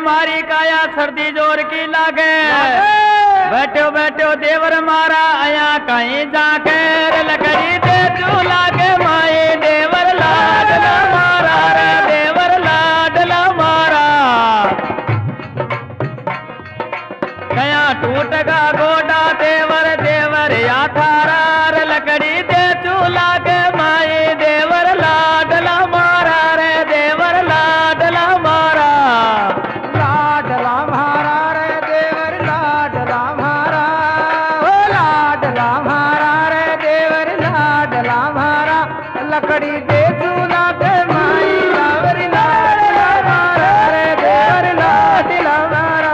मारी काया सर्दी जोर की लागे बैठो बैठो देवर मारा आया कहीं जाके लकड़ी दे चूल्हा के माई देवर लाडला मारा रे देवर लाडला मारा कया टूटगा गोडा देवर देवर या थारा रे लकड़ी दे चूल्हा के माई देवर लाडला मारा रे देवर लाडला मारा लाडला मारा रे देवर लाडला मारा ओ लाडला मारा रे देवर लाडला मारा लकड़ी दे चूल्हा के माई देवर लाडला मारा रे देवर लाडला मारा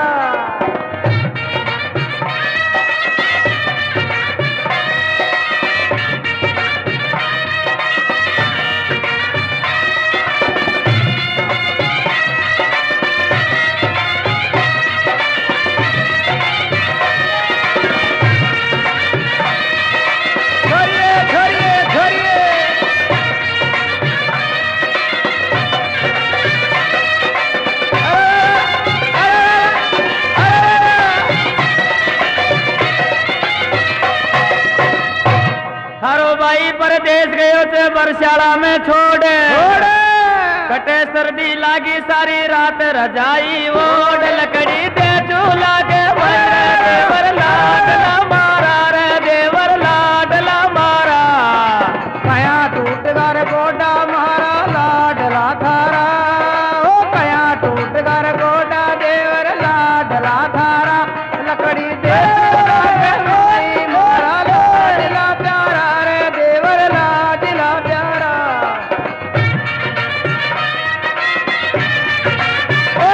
छोड़िए छोड़िए छोड़िए थारो भाई परदेश गयो थे बरसाला में छोड़ कटे सर्दी लागी सारी रात रजाई ओढ़ लकड़ी दे चूल्हा के मारे देवर लाडला मारा रे देवर लाडला मारा कया टूट घर गोडा मारा लाडला थारा ओ कया टूट घर गोडा देवर लाडला थारा लकड़ी दे माई मारा लाडला प्यारा रे देवर लाडला प्यारा ओ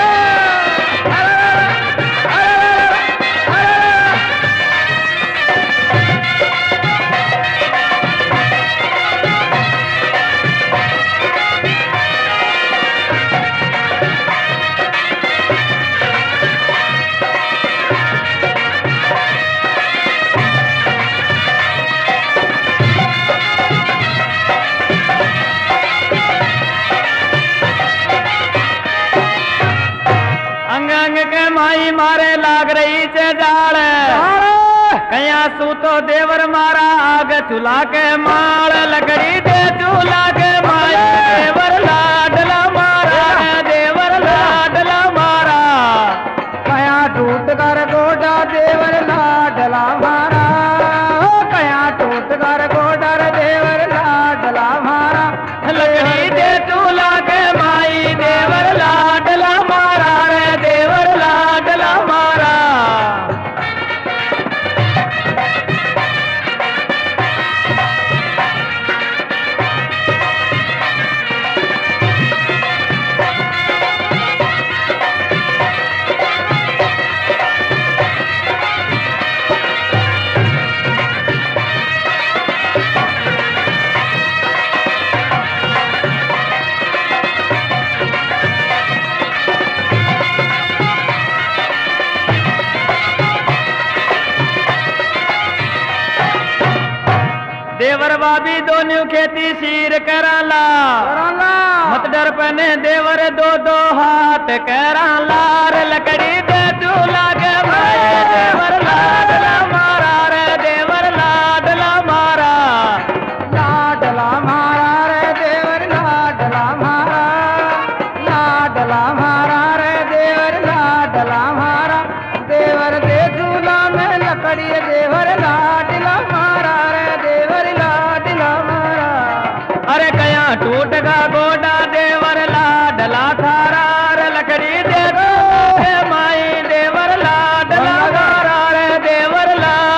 अंग अंग के माई मारे लाग रही से जाल कया सूतो देवर मारा आग चूल्हा के माल लकड़ी दे चूल्हा के माई देवर लाडला मारा रे देवर लाडला मारा कया टूट कर गोडा देवर लाडला मारा ओ कया टूट कर गोडा रे देवर लाडला मारा लकड़ी दे चूल्हा के माई देवर लाडला मारा रे देवर लाडला मारा देवर भाभी दोनों खेती शीर कराला मत डर पने देवर दो दो हाथ कराला रे लकड़ी दे चूल्हा के माई देवर लाडला मारा रे देवर लाडला मारा लाडला मारा रे देवर लाडला मारा लाडला मारा रे देवर लाडला मारा देवर दे झूला में लकड़ी देवर लाडला मारा रे देवर लाडला मारा अरे कया टूट गा गोडा देवर लाडला थारा रे लकड़ी दे चूल्हा के माई देवर लाडला मारा रे देवर लाडला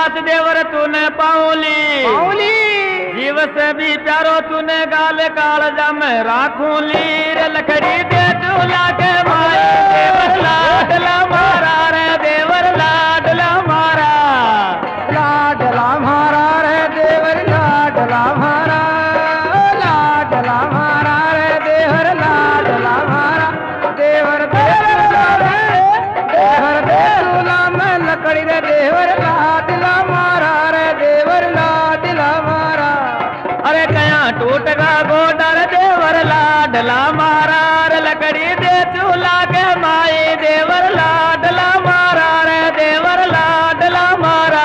दास देवर तूने पाऊली पाऊली जीव से भी प्यारो तूने गाल कालजा में राखूं लीर लकड़ी दे चूल्हा के माए देवर लाडला मारा रे देवर लाडला मारा लाडला मारा रे देवर लाडला मारा लाडला मारा रे देवर लाडला मारा देवर देवर देवला में लकड़ी रे देवर लाडला मारा रे देवर लाडला मारा अरे कया टूट गा गोडर देवर लाडला मारा रे लकड़ी दे चूल्हा के माए देवर लाडला मारा रे देवर लाडला मारा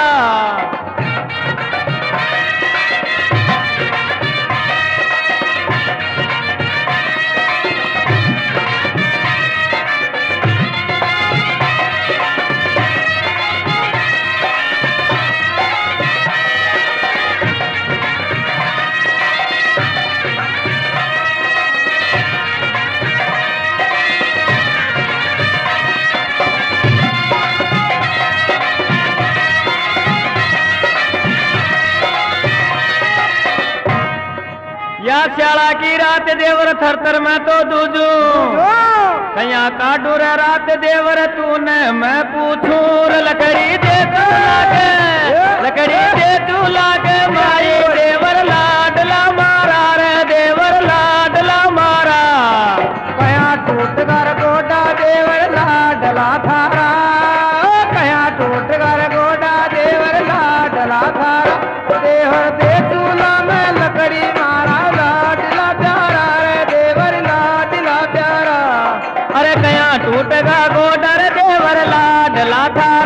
या श्याला की रात देवर थरथर में तो दूजू कया काडू रे रात देवर तूने मैं पूछूं रे लकड़ी दे तू लागे लकड़ी दे तू लागे माई देवर लाडला मारा रे देवर लाडला मारा कया टूट कर गोडा देवर लाडला थारा कया टूट कर गोडा देवर लाडला थारा देवर दे चूल्हा में लकड़ी मारा लाडला प्यारा रे देवर लाडला प्यारा अरे कया टूट गा गोडर देवर लाडला था